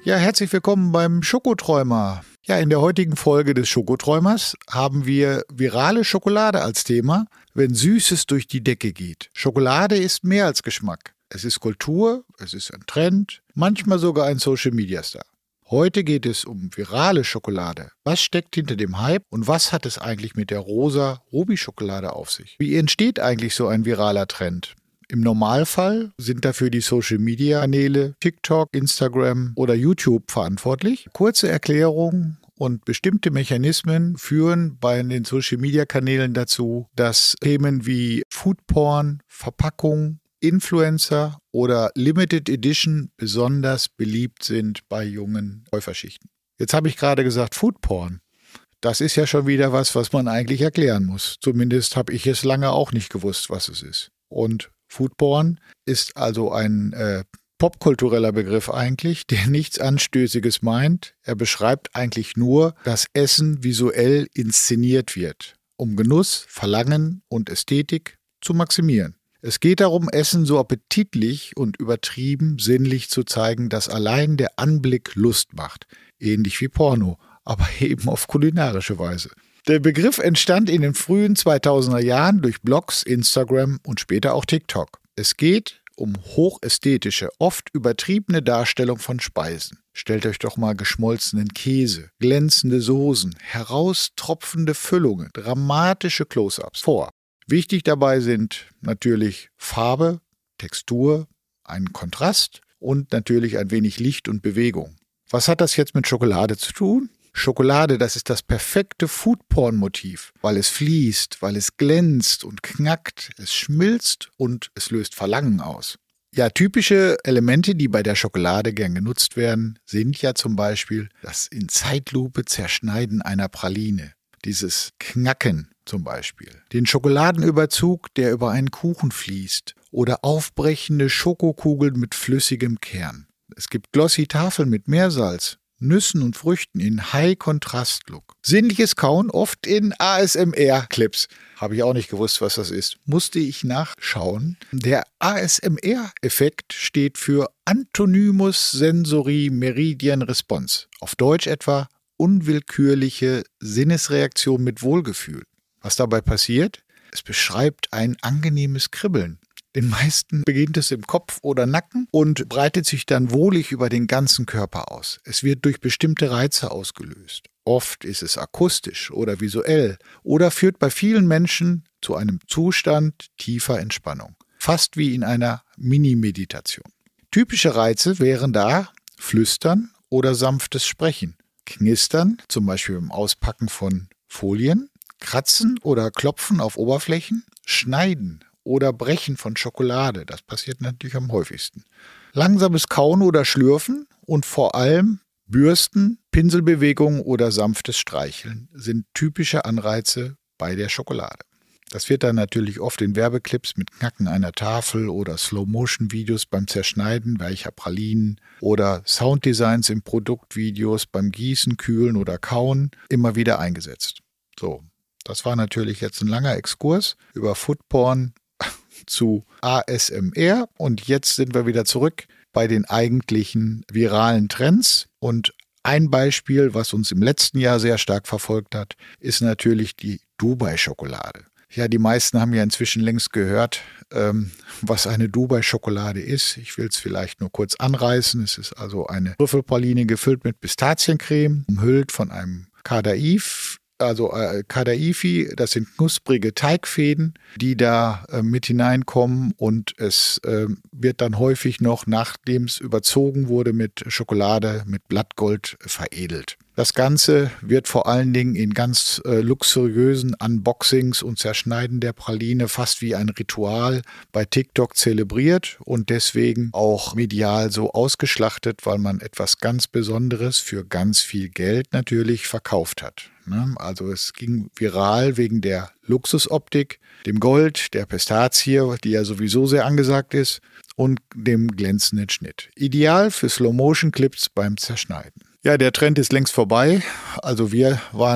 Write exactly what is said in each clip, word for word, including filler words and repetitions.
Ja, herzlich willkommen beim Schokoträumer. Ja, in der heutigen Folge des Schokoträumers haben wir virale Schokolade als Thema, wenn Süßes durch die Decke geht. Schokolade ist mehr als Geschmack. Es ist Kultur, es ist ein Trend, manchmal sogar ein Social-Media-Star. Heute geht es um virale Schokolade. Was steckt hinter dem Hype und was hat es eigentlich mit der rosa Ruby-Schokolade auf sich? Wie entsteht eigentlich so ein viraler Trend? Im Normalfall sind dafür die Social-Media-Kanäle TikTok, Instagram oder YouTube verantwortlich. Kurze Erklärung und bestimmte Mechanismen führen bei den Social-Media-Kanälen dazu, dass Themen wie Foodporn, Verpackung, Influencer oder Limited Edition besonders beliebt sind bei jungen Käuferschichten. Jetzt habe ich gerade gesagt Foodporn. Das ist ja schon wieder was, was man eigentlich erklären muss. Zumindest habe ich es lange auch nicht gewusst, was es ist. Und Foodporn ist also ein äh, popkultureller Begriff eigentlich, der nichts Anstößiges meint. Er beschreibt eigentlich nur, dass Essen visuell inszeniert wird, um Genuss, Verlangen und Ästhetik zu maximieren. Es geht darum, Essen so appetitlich und übertrieben sinnlich zu zeigen, dass allein der Anblick Lust macht. Ähnlich wie Porno, aber eben auf kulinarische Weise. Der Begriff entstand in den frühen zweitausender Jahren durch Blogs, Instagram und später auch TikTok. Es geht um hochästhetische, oft übertriebene Darstellung von Speisen. Stellt euch doch mal geschmolzenen Käse, glänzende Soßen, heraustropfende Füllungen, dramatische Close-ups vor. Wichtig dabei sind natürlich Farbe, Textur, ein Kontrast und natürlich ein wenig Licht und Bewegung. Was hat das jetzt mit Schokolade zu tun? Schokolade, das ist das perfekte Foodporn-Motiv, weil es fließt, weil es glänzt und knackt, es schmilzt und es löst Verlangen aus. Ja, typische Elemente, die bei der Schokolade gern genutzt werden, sind ja zum Beispiel das in Zeitlupe Zerschneiden einer Praline, dieses Knacken zum Beispiel, den Schokoladenüberzug, der über einen Kuchen fließt oder aufbrechende Schokokugeln mit flüssigem Kern. Es gibt Glossy-Tafeln mit Meersalz, Nüssen und Früchten in High-Kontrast-Look. Sinnliches Kauen oft in A S M R-Clips. Habe ich auch nicht gewusst, was das ist. Musste ich nachschauen. Der A S M R-Effekt steht für Antonymous Sensory Meridian Response. Auf Deutsch etwa unwillkürliche Sinnesreaktion mit Wohlgefühl. Was dabei passiert? Es beschreibt ein angenehmes Kribbeln. Den meisten beginnt es im Kopf oder Nacken und breitet sich dann wohlig über den ganzen Körper aus. Es wird durch bestimmte Reize ausgelöst. Oft ist es akustisch oder visuell oder führt bei vielen Menschen zu einem Zustand tiefer Entspannung. Fast wie in einer Mini-Meditation. Typische Reize wären da Flüstern oder sanftes Sprechen. Knistern, zum Beispiel beim Auspacken von Folien. Kratzen oder Klopfen auf Oberflächen. Schneiden oder Brechen von Schokolade, das passiert natürlich am häufigsten. Langsames Kauen oder Schlürfen und vor allem Bürsten, Pinselbewegungen oder sanftes Streicheln sind typische Anreize bei der Schokolade. Das wird dann natürlich oft in Werbeclips mit Knacken einer Tafel oder Slow-Motion-Videos beim Zerschneiden weicher Pralinen oder Sounddesigns in Produktvideos beim Gießen, Kühlen oder Kauen immer wieder eingesetzt. So, das war natürlich jetzt ein langer Exkurs über Foodporn zu A S M R und jetzt sind wir wieder zurück bei den eigentlichen viralen Trends und ein Beispiel, was uns im letzten Jahr sehr stark verfolgt hat, ist natürlich die Dubai-Schokolade. Ja, die meisten haben ja inzwischen längst gehört, ähm, was eine Dubai-Schokolade ist. Ich will es vielleicht nur kurz anreißen. Es ist also eine Trüffelpraline gefüllt mit Pistaziencreme, umhüllt von einem Kadaif. Also äh, Kadaifi, das sind knusprige Teigfäden, die da äh, mit hineinkommen und es äh, wird dann häufig noch, nachdem es überzogen wurde mit Schokolade, mit Blattgold äh, veredelt. Das Ganze wird vor allen Dingen in ganz äh, luxuriösen Unboxings und Zerschneiden der Praline fast wie ein Ritual bei TikTok zelebriert und deswegen auch medial so ausgeschlachtet, weil man etwas ganz Besonderes für ganz viel Geld natürlich verkauft hat. Ne? Also es ging viral wegen der Luxusoptik, dem Gold, der Pistazie, die ja sowieso sehr angesagt ist, und dem glänzenden Schnitt. Ideal für Slow-Motion-Clips beim Zerschneiden. Ja, der Trend ist längst vorbei. Also wir waren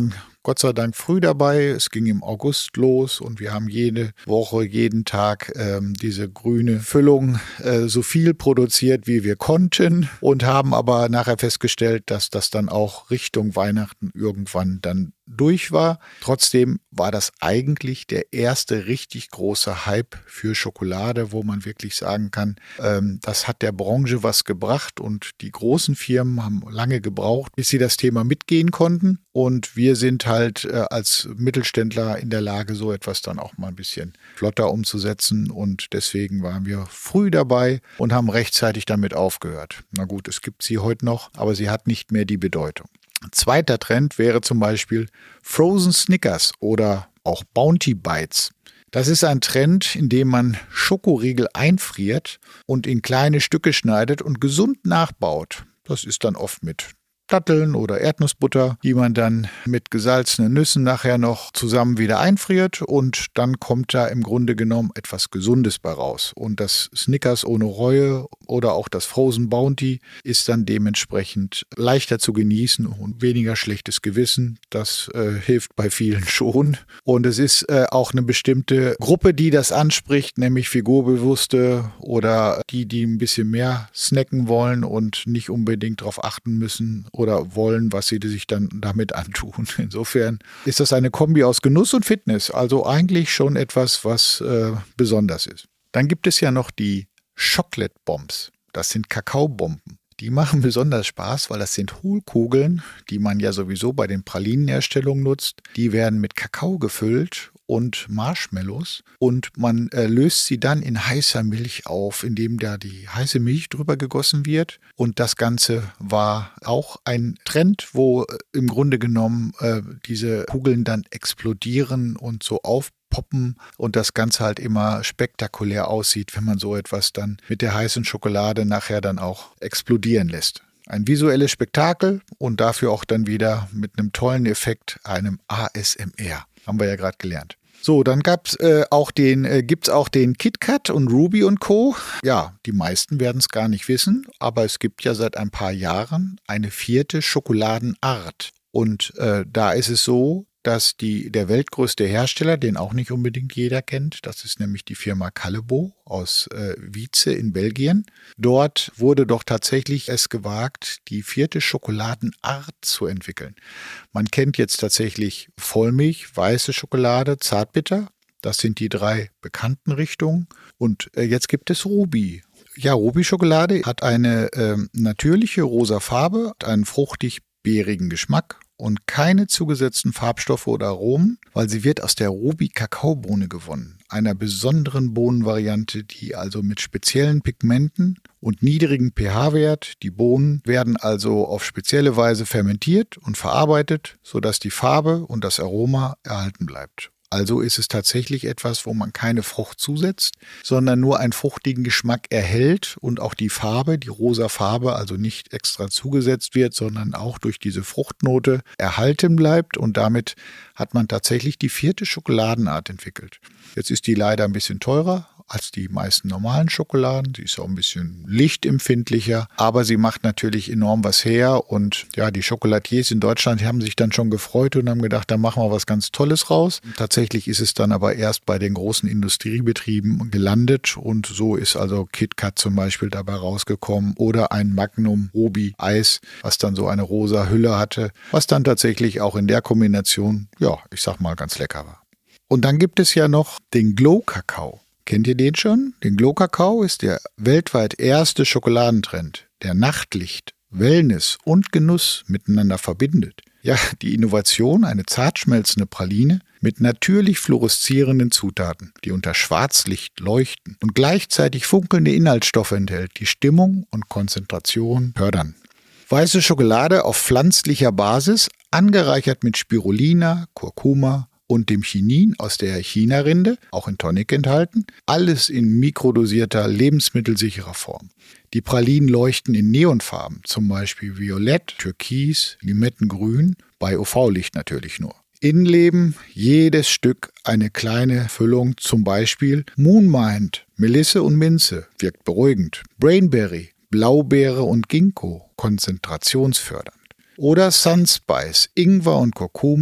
Gott sei Dank früh dabei. Es ging im August los und wir haben jede Woche, jeden Tag ähm, diese grüne Füllung äh, so viel produziert, wie wir konnten und haben aber nachher festgestellt, dass das dann auch Richtung Weihnachten irgendwann dann durch war. Trotzdem war das eigentlich der erste richtig große Hype für Schokolade, wo man wirklich sagen kann, ähm, das hat der Branche was gebracht und die großen Firmen haben lange gebraucht, bis sie das Thema mitgehen konnten und wir sind halt äh, als Mittelständler in der Lage, so etwas dann auch mal ein bisschen flotter umzusetzen und deswegen waren wir früh dabei und haben rechtzeitig damit aufgehört. Na gut, es gibt sie heute noch, aber sie hat nicht mehr die Bedeutung. Ein zweiter Trend wäre zum Beispiel Frozen Snickers oder auch Bounty Bites. Das ist ein Trend, in dem man Schokoriegel einfriert und in kleine Stücke schneidet und gesund nachbaut. Das ist dann oft mit Datteln oder Erdnussbutter, die man dann mit gesalzenen Nüssen nachher noch zusammen wieder einfriert und dann kommt da im Grunde genommen etwas Gesundes bei raus. Und das Snickers ohne Reue oder auch das Frozen Bounty ist dann dementsprechend leichter zu genießen und weniger schlechtes Gewissen. Das äh, hilft bei vielen schon. Und es ist äh, auch eine bestimmte Gruppe, die das anspricht, nämlich Figurbewusste oder die, die ein bisschen mehr snacken wollen und nicht unbedingt darauf achten müssen, oder wollen, was sie sich dann damit antun. Insofern ist das eine Kombi aus Genuss und Fitness, also eigentlich schon etwas, was äh, besonders ist. Dann gibt es ja noch die Chocolate Bombs. Das sind Kakaobomben. Die machen besonders Spaß, weil das sind Hohlkugeln, die man ja sowieso bei den Pralinenherstellungen nutzt. Die werden mit Kakao gefüllt und Marshmallows und man äh, löst sie dann in heißer Milch auf, indem da die heiße Milch drüber gegossen wird. Und das Ganze war auch ein Trend, wo äh, im Grunde genommen äh, diese Kugeln dann explodieren und so aufpoppen und das Ganze halt immer spektakulär aussieht, wenn man so etwas dann mit der heißen Schokolade nachher dann auch explodieren lässt. Ein visuelles Spektakel und dafür auch dann wieder mit einem tollen Effekt, einem A S M R. Haben wir ja gerade gelernt. So, dann gab's äh, auch den, äh, gibt's auch den KitKat und Ruby und Co. Ja, die meisten werden es gar nicht wissen, aber es gibt ja seit ein paar Jahren eine vierte Schokoladenart. Und äh, da ist es so, dass die, der weltgrößte Hersteller, den auch nicht unbedingt jeder kennt, das ist nämlich die Firma Callebaut aus äh, Wietze in Belgien. Dort wurde doch tatsächlich es gewagt, die vierte Schokoladenart zu entwickeln. Man kennt jetzt tatsächlich Vollmilch, weiße Schokolade, Zartbitter. Das sind die drei bekannten Richtungen. Und äh, jetzt gibt es Ruby. Ja, Ruby-Schokolade hat eine äh, natürliche rosa Farbe, hat einen fruchtig-beerigen Geschmack und keine zugesetzten Farbstoffe oder Aromen, weil sie wird aus der Ruby-Kakaobohne gewonnen, einer besonderen Bohnenvariante, die also mit speziellen Pigmenten und niedrigem pH-Wert, die Bohnen werden also auf spezielle Weise fermentiert und verarbeitet, sodass die Farbe und das Aroma erhalten bleibt. Also ist es tatsächlich etwas, wo man keine Frucht zusetzt, sondern nur einen fruchtigen Geschmack erhält und auch die Farbe, die rosa Farbe, also nicht extra zugesetzt wird, sondern auch durch diese Fruchtnote erhalten bleibt und damit hat man tatsächlich die vierte Schokoladenart entwickelt. Jetzt ist die leider ein bisschen teurer als die meisten normalen Schokoladen. Sie ist auch ein bisschen lichtempfindlicher, aber sie macht natürlich enorm was her. Und ja, die Chocolatiers in Deutschland haben sich dann schon gefreut und haben gedacht, da machen wir was ganz Tolles raus. Tatsächlich ist es dann aber erst bei den großen Industriebetrieben gelandet und so ist also KitKat zum Beispiel dabei rausgekommen oder ein Magnum Ruby Eis, was dann so eine rosa Hülle hatte, was dann tatsächlich auch in der Kombination, ja, ich sag mal, ganz lecker war. Und dann gibt es ja noch den Glow-Kakao. Kennt ihr den schon? Den Glow-Kakao ist der weltweit erste Schokoladentrend, der Nachtlicht, Wellness und Genuss miteinander verbindet. Ja, die Innovation, eine zartschmelzende Praline mit natürlich fluoreszierenden Zutaten, die unter Schwarzlicht leuchten und gleichzeitig funkelnde Inhaltsstoffe enthält, die Stimmung und Konzentration fördern. Weiße Schokolade auf pflanzlicher Basis, angereichert mit Spirulina, Kurkuma und dem Chinin aus der China-Rinde, auch in Tonic enthalten, alles in mikrodosierter, lebensmittelsicherer Form. Die Pralinen leuchten in Neonfarben, zum Beispiel Violett, Türkis, Limettengrün, bei U V-Licht natürlich nur. Innenleben, jedes Stück eine kleine Füllung, zum Beispiel Moonmind, Melisse und Minze, wirkt beruhigend, Brainberry, Blaubeere und Ginkgo, konzentrationsfördernd. Oder Sunspice, Ingwer und Kurkuma,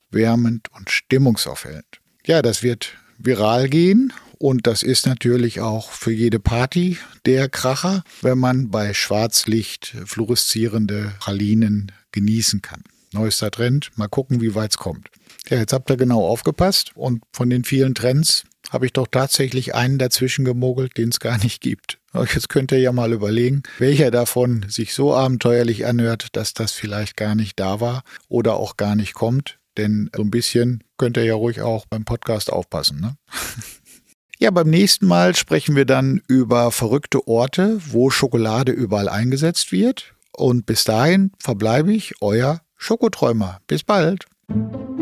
wärmend und stimmungsaufhellend. Ja, das wird viral gehen und das ist natürlich auch für jede Party der Kracher, wenn man bei Schwarzlicht fluoreszierende Pralinen genießen kann. Neuester Trend, mal gucken, wie weit es kommt. Ja, jetzt habt ihr genau aufgepasst und von den vielen Trends habe ich doch tatsächlich einen dazwischen gemogelt, den es gar nicht gibt. Jetzt könnt ihr ja mal überlegen, welcher davon sich so abenteuerlich anhört, dass das vielleicht gar nicht da war oder auch gar nicht kommt. Denn so ein bisschen könnt ihr ja ruhig auch beim Podcast aufpassen, ne? Ja, beim nächsten Mal sprechen wir dann über verrückte Orte, wo Schokolade überall eingesetzt wird. Und bis dahin verbleibe ich euer Schokoträumer. Bis bald.